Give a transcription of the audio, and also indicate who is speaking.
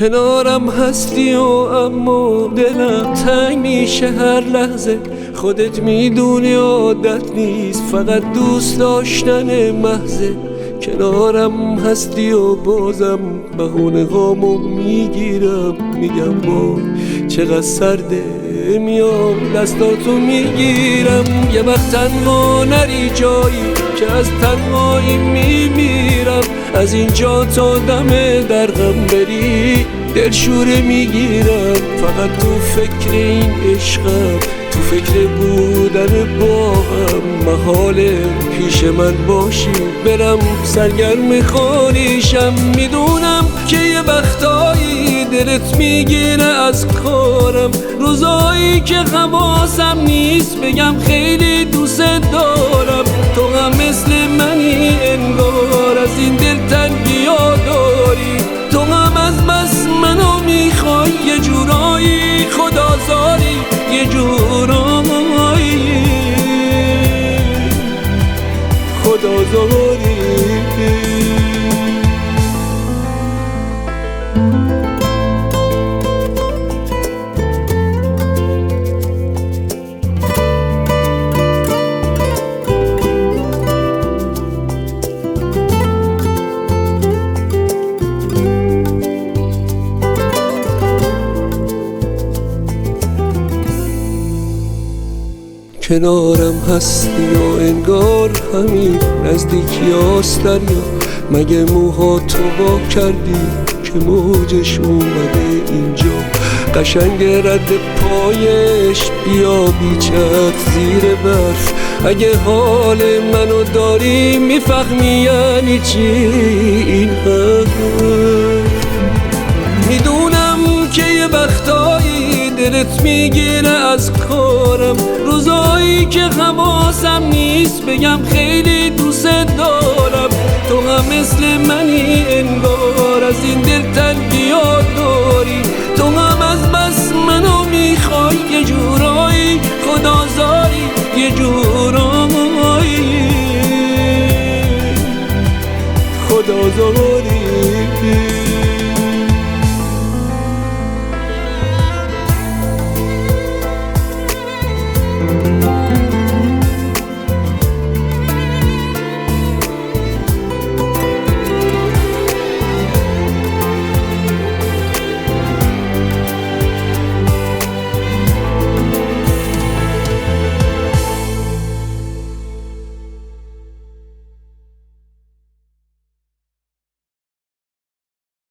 Speaker 1: کنارم هستی و اما دلم تنگ میشه هر لحظه. خودت میدونی عادت نیست، فقط دوست داشتن محضه. کنارم هستی و بازم بهونه هامو میگیرم، میگم وای چقدر سرده، میام دستاتو میگیرم. یه وقت تنها نری جایی که از تنهایی میمیرم، از اینجا تا دم در غم بری دلشوره میگیرم. فقط تو فکر این عشقم، تو فکر بودن باهم، محاله پیش من باشی برم سرگرم خانیشم. میدونم که یه وقتایی دلت میگیره از کارم، روزایی که حواسم نیست بگم خیلی دوست دارم. تو هم مثل منی انگار، از این دلتنگی ها داری. تو هم از بس منو میخوای، یه جورایی خدازاری، یه جورایی خدازاری. کنارم هستی و انگار همین نزدیکی آستریا. مگه موهاتو وا کردی که موجش اومده اینجا؟ قشنگ رد پایش بیا بیچت زیر برف. اگه حال منو داری میفهمی یعنی چی این حرف. میدونم که یه وقتایی دلت میگیره از کارم، روزایی که حواسم نیست بگم خیلی دوست دارم. تو هم مثل منی انگار، از این دلتنگی ها داری. تو هم از بس منو میخوای، یه جورایی خدازاری، یه جورایی خدازاری.